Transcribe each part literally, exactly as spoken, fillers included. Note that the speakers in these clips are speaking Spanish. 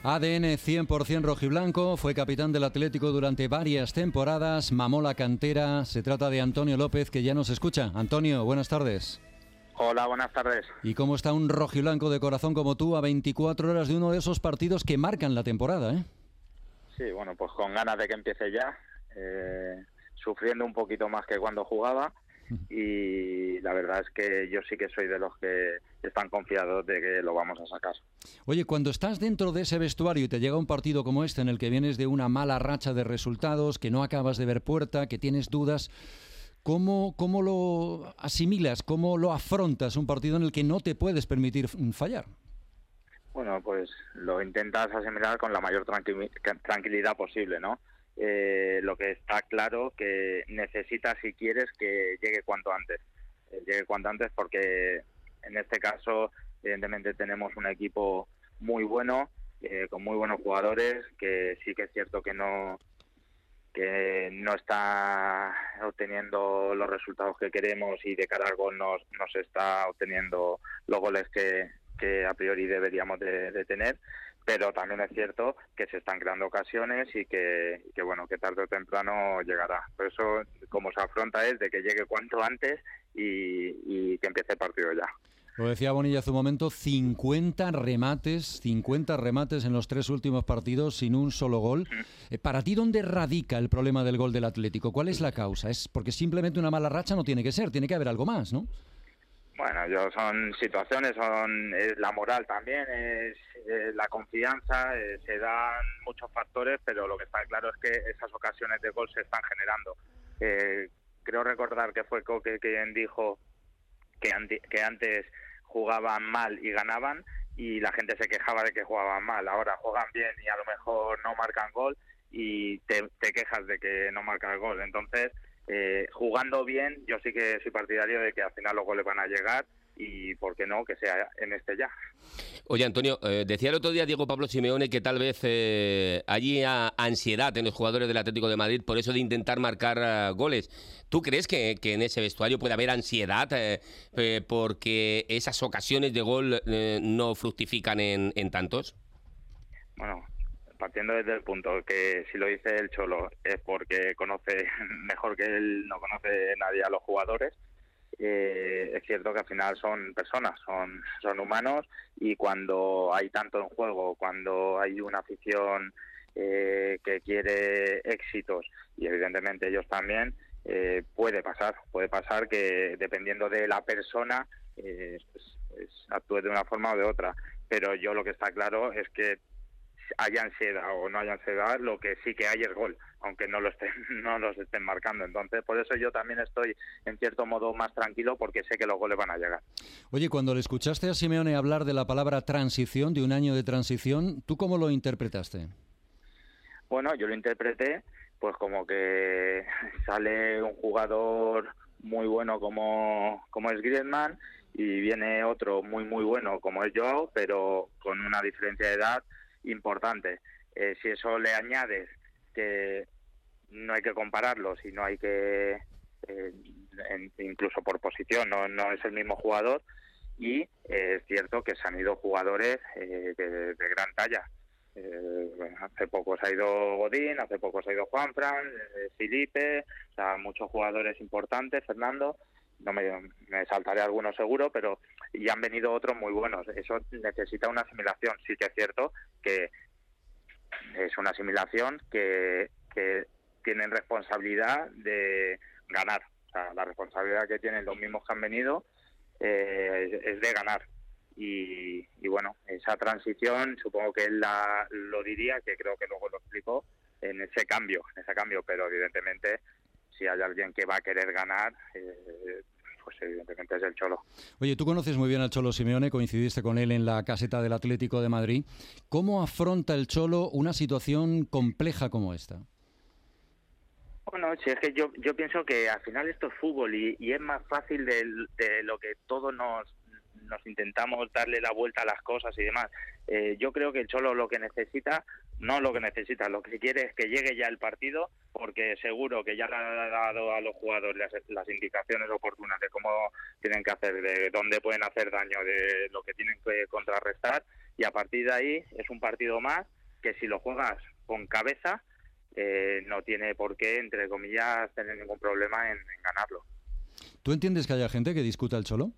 A D N cien por ciento rojiblanco, fue capitán del Atlético durante varias temporadas, mamó la cantera. Se trata de Antonio López, que ya nos escucha. Antonio, buenas tardes. Hola, buenas tardes. ¿Y cómo está un rojiblanco de corazón como tú a veinticuatro horas de uno de esos partidos que marcan la temporada, eh? Sí, bueno, pues con ganas de que empiece ya, eh, sufriendo un poquito más que cuando jugaba, y la verdad es que yo sí que soy de los que están confiados de que lo vamos a sacar. Oye, cuando estás dentro de ese vestuario y te llega un partido como este en el que vienes de una mala racha de resultados, que no acabas de ver puerta, que tienes dudas, ¿cómo, cómo lo asimilas, cómo lo afrontas un partido en el que no te puedes permitir fallar? Bueno, pues lo intentas asimilar con la mayor tranqui- tranquilidad posible, ¿no? Eh, lo que está claro que necesitas, si quieres, que llegue cuanto antes. Eh, llegue cuanto antes porque en este caso, evidentemente, tenemos un equipo muy bueno, eh, con muy buenos jugadores, que sí que es cierto que no que no está obteniendo los resultados que queremos y de cara al gol nos, nos está obteniendo los goles que, que a priori deberíamos de, de tener, pero también es cierto que se están creando ocasiones y que, que bueno, que tarde o temprano llegará. Por eso, como se afronta es de que llegue cuanto antes y, y que empiece el partido ya. Lo decía Bonilla hace un momento, cincuenta remates, cincuenta remates en los tres últimos partidos sin un solo gol. Eh, ¿Para ti dónde radica el problema del gol del Atlético? ¿Cuál es la causa? ¿Es porque simplemente una mala racha? No tiene que ser, tiene que haber algo más, ¿no? Bueno, yo son situaciones, son es la moral también, es, es la confianza, eh, se dan muchos factores, pero lo que está claro es que esas ocasiones de gol se están generando. Eh, creo recordar que fue Coque quien dijo que, ante, que antes jugaban mal y ganaban y la gente se quejaba de que jugaban mal. Ahora juegan bien y a lo mejor no marcan gol y te, te quejas de que no marcan gol. Entonces, eh, jugando bien, yo sí que soy partidario de que al final los goles van a llegar y, ¿por qué no?, que sea en este ya. Oye, Antonio, eh, decía el otro día Diego Pablo Simeone que tal vez eh, hay ansiedad en los jugadores del Atlético de Madrid por eso de intentar marcar uh, goles. ¿Tú crees que, que en ese vestuario puede haber ansiedad eh, eh, porque esas ocasiones de gol eh, no fructifican en, en tantos? Bueno, partiendo desde el punto que si lo dice el Cholo es porque conoce mejor que él, no conoce nadie a los jugadores. Eh, es cierto que al final son personas, son, son humanos, y cuando hay tanto en juego, cuando hay una afición eh, que quiere éxitos y evidentemente ellos también, eh, puede pasar, puede pasar que dependiendo de la persona eh, pues, pues actúe de una forma o de otra, pero yo lo que está claro es que haya ansiedad o no haya ansiedad, lo que sí que hay es gol, aunque no lo estén, no los estén marcando. Entonces, por eso yo también estoy, en cierto modo, más tranquilo, porque sé que los goles van a llegar. Oye, cuando le escuchaste a Simeone hablar de la palabra transición, de un año de transición, ¿tú cómo lo interpretaste? Bueno, yo lo interpreté pues como que sale un jugador muy bueno como, como es Griezmann y viene otro muy muy bueno como es Joao, pero con una diferencia de edad importante. Eh, si eso le añades que no hay que compararlos y no hay que eh, en, incluso por posición no, no es el mismo jugador, y eh, es cierto que se han ido jugadores eh, de, de gran talla. Eh, hace poco se ha ido Godín, hace poco se ha ido Juanfran, eh, Felipe, o sea, muchos jugadores importantes, Fernando, no me, me saltaré algunos seguro, pero y han venido otros muy buenos. Eso necesita una asimilación. Sí que es cierto que es una asimilación que, que tienen responsabilidad de ganar. O sea, la responsabilidad que tienen los mismos que han venido eh, es de ganar. Y, y bueno, esa transición supongo que él la, lo diría, que creo que luego lo explicó, en ese cambio, en ese cambio, pero evidentemente si hay alguien que va a querer ganar, eh, pues evidentemente es el Cholo. Oye, tú conoces muy bien al Cholo Simeone, coincidiste con él en la caseta del Atlético de Madrid. ¿Cómo afronta el Cholo una situación compleja como esta? Bueno, si es que yo yo pienso que al final esto es fútbol y, y es más fácil de, de lo que todos nos nos intentamos darle la vuelta a las cosas y demás. Eh, yo creo que el Cholo lo que necesita, no lo que necesita, lo que quiere es que llegue ya el partido, porque seguro que ya le ha dado a los jugadores las, las indicaciones oportunas de cómo tienen que hacer, de dónde pueden hacer daño, de lo que tienen que contrarrestar, y a partir de ahí es un partido más que si lo juegas con cabeza eh, no tiene por qué, entre comillas, tener ningún problema en, en ganarlo. ¿Tú entiendes que haya gente que discuta el Cholo?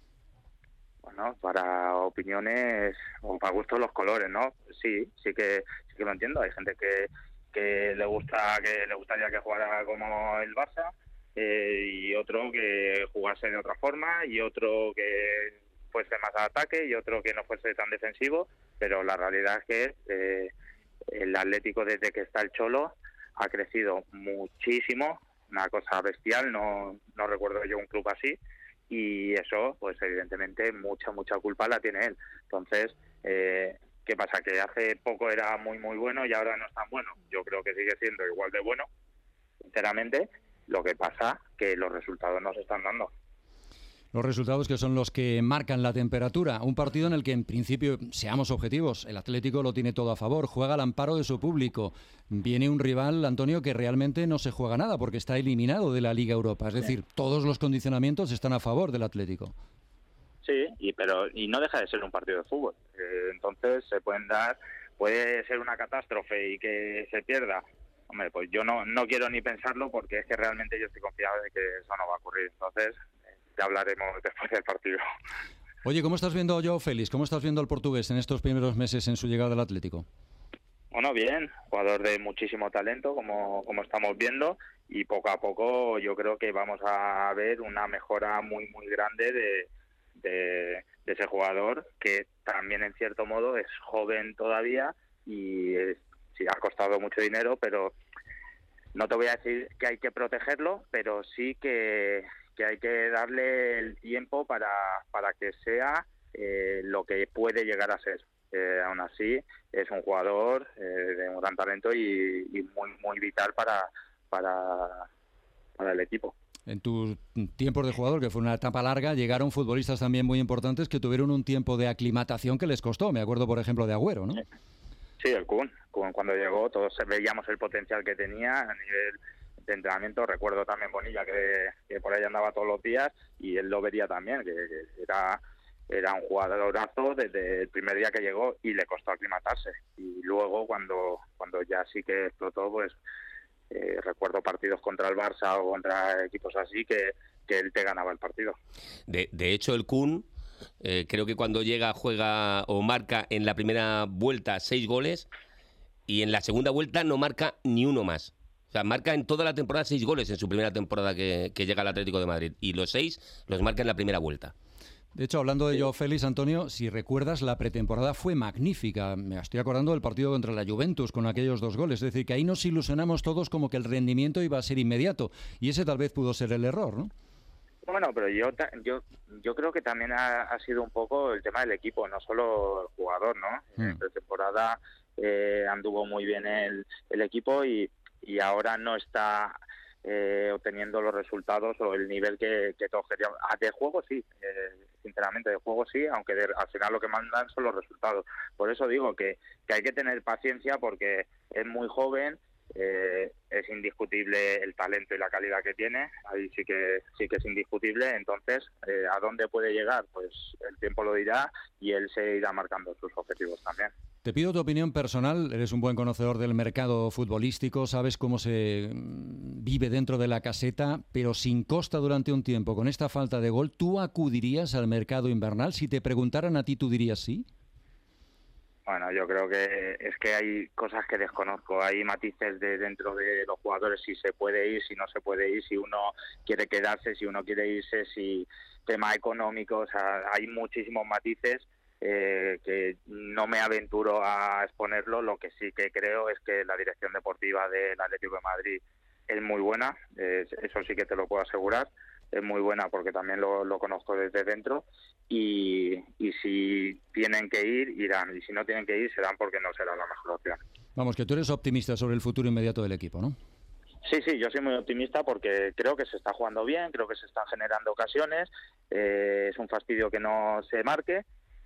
Bueno, para opiniones o para gustos los colores, ¿no? Sí, sí que sí que lo entiendo. Hay gente que, que le gusta que le gustaría que jugara como el Barça eh, y otro que jugase de otra forma y otro que fuese más al ataque y otro que no fuese tan defensivo, pero la realidad es que eh, el Atlético desde que está el Cholo ha crecido muchísimo, una cosa bestial, no, no recuerdo yo un club así, y eso, pues evidentemente, mucha, mucha culpa la tiene él. Entonces, eh, ¿qué pasa? Que hace poco era muy, muy bueno y ahora no es tan bueno. Yo creo que sigue siendo igual de bueno, sinceramente. Lo que pasa que los resultados no se están dando. Los resultados que son los que marcan la temperatura. Un partido en el que, en principio, seamos objetivos, el Atlético lo tiene todo a favor, juega al amparo de su público. Viene un rival, Antonio, que realmente no se juega nada porque está eliminado de la Liga Europa. Es decir, todos los condicionamientos están a favor del Atlético. Sí, y pero y no deja de ser un partido de fútbol. Eh, entonces se pueden dar, puede ser una catástrofe y que se pierda. Hombre, pues yo no no quiero ni pensarlo porque es que realmente yo estoy confiado de que eso no va a ocurrir. Entonces ya hablaremos después del partido. Oye, ¿cómo estás viendo a Joao Félix? ¿Cómo estás viendo al portugués en estos primeros meses en su llegada al Atlético? Bueno, bien, jugador de muchísimo talento, como, como estamos viendo, y poco a poco yo creo que vamos a ver una mejora muy, muy grande de, de, de ese jugador, que también en cierto modo es joven todavía y es, sí ha costado mucho dinero, pero no te voy a decir que hay que protegerlo, pero sí que... que hay que darle el tiempo para, para que sea eh, lo que puede llegar a ser. Eh, aún así, es un jugador eh, de un gran talento y, y muy muy vital para, para, para el equipo. En tus tiempos de jugador, que fue una etapa larga, llegaron futbolistas también muy importantes que tuvieron un tiempo de aclimatación que les costó. Me acuerdo, por ejemplo, de Agüero, ¿no? Sí, el Kun. Kun cuando llegó, todos veíamos el potencial que tenía a nivel de entrenamiento. Recuerdo también Bonilla que, que por ahí andaba todos los días y él lo vería también, que, que era era un jugadorazo desde el primer día que llegó y le costó aclimatarse, y luego cuando cuando ya sí que explotó, pues eh, recuerdo partidos contra el Barça o contra equipos así que, que él te ganaba el partido. De, de hecho el Kun eh, creo que cuando llega juega o marca en la primera vuelta seis goles y en la segunda vuelta no marca ni uno más. O sea, marca en toda la temporada seis goles en su primera temporada que, que llega al Atlético de Madrid. Y los seis los marca en la primera vuelta. De hecho, hablando de Joao Félix, Antonio, si recuerdas, la pretemporada fue magnífica. Me estoy acordando del partido contra la Juventus con aquellos dos goles. Es decir, que ahí nos ilusionamos todos como que el rendimiento iba a ser inmediato. Y ese tal vez pudo ser el error, ¿no? Bueno, pero yo yo yo creo que también ha, ha sido un poco el tema del equipo, no solo el jugador, ¿no? Mm. En pretemporada eh, anduvo muy bien el, el equipo y y ahora no está eh, obteniendo los resultados o el nivel que, que todos queríamos. De juego sí, eh, sinceramente de juego sí, aunque de, al final lo que mandan son los resultados. Por eso digo que, que hay que tener paciencia porque es muy joven, eh, es indiscutible el talento y la calidad que tiene, ahí sí que sí que es indiscutible. Entonces, eh, ¿a dónde puede llegar? Pues el tiempo lo dirá y él se irá marcando sus objetivos también. Te pido tu opinión personal, eres un buen conocedor del mercado futbolístico, sabes cómo se vive dentro de la caseta, pero sin Costa durante un tiempo, con esta falta de gol, ¿tú acudirías al mercado invernal? Si te preguntaran a ti, ¿tú dirías sí? Bueno, yo creo que es que hay cosas que desconozco, hay matices de dentro de los jugadores, si se puede ir, si no se puede ir, si uno quiere quedarse, si uno quiere irse, si tema económico, o sea, hay muchísimos matices. Eh, que no me aventuro a exponerlo. Lo que sí que creo es que la dirección deportiva del Atlético de Madrid es muy buena, eh, eso sí que te lo puedo asegurar, es muy buena porque también lo, lo conozco desde dentro y, y si tienen que ir, irán, y si no tienen que ir, serán porque no será la mejor opción. Vamos, que tú eres optimista sobre el futuro inmediato del equipo, ¿no? Sí, sí, yo soy muy optimista porque creo que se está jugando bien, creo que se están generando ocasiones, eh, es un fastidio que no se marque,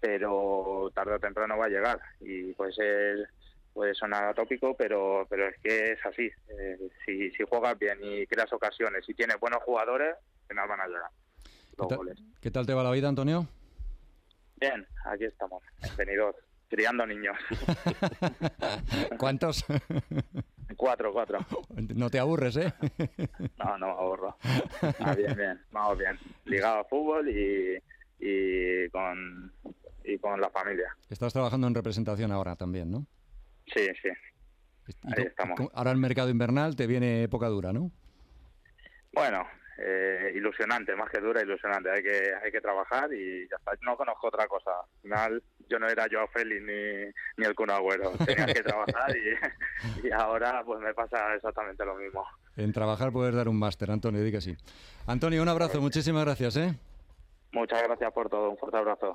pero tarde o temprano va a llegar y puede ser, puede sonar atópico, pero pero es que es así. Eh, si, si juegas bien y creas ocasiones y tienes buenos jugadores, al final van a llegar los ¿Qué, ta- goles. ¿Qué tal te va la vida, Antonio? Bien, aquí estamos, bienvenidos. criando niños. ¿Cuántos? Cuatro, cuatro. No te aburres, ¿eh? No, no me aburro. Ah, bien, bien, vamos bien. Ligado a fútbol y, y, con, y con la familia. Estás trabajando en representación ahora también, ¿no? Sí, sí. Ahí estamos. Ahora el mercado invernal te viene época dura, ¿no? Bueno, eh, ilusionante, más que dura, ilusionante. Hay que hay que trabajar y ya está. No conozco otra cosa. Al final, yo no era Joao Félix ni, ni el Kun Agüero. Tenía que trabajar y, y ahora pues me pasa exactamente lo mismo. En trabajar puedes dar un máster, Antonio, di que sí. Antonio, un abrazo, muchísimas gracias, ¿eh? Muchas gracias por todo, un fuerte abrazo.